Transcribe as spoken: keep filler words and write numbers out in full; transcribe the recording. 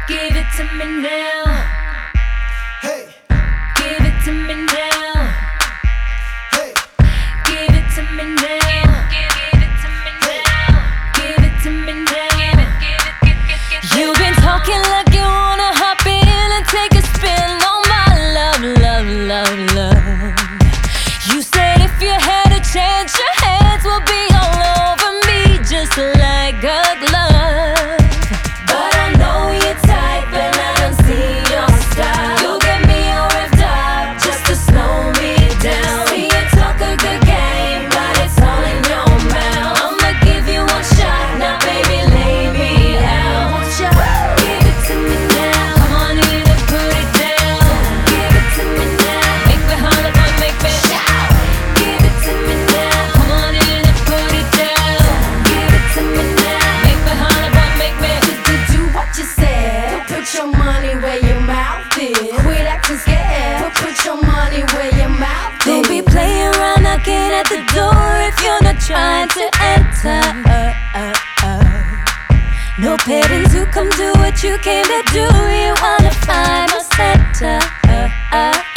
Give it to me now. Hey, Give it to me now. hey, Give it to me now. Give it to me now. Give it to me now. You've been talking like you wanna hop in and take a spin on my love, love, love, love. You said if you had a chance, your hands would be all over me just like a glove. But I know you're type and I don't see your style. You'll get me all revved up just to slow me down. See you talk a good game, but it's all in your mouth. I'ma give you one shot, now baby lay me out. One shot, give it to me now. Come on in and put it down. Give it to me now. Make me holler, boy, make me shout. Give it to me now. Come on in and put it down. Give it to me now. Make me holler, boy, make me. Did do what you said. Don't put your money where your mouth is. Quit acting scared. Put, put your money where your mouth is. Don't be playing around knocking at the door if you're not trying to enter. Uh, uh, uh. No petting to come do what you came to do. You wanna find a center. Uh, uh.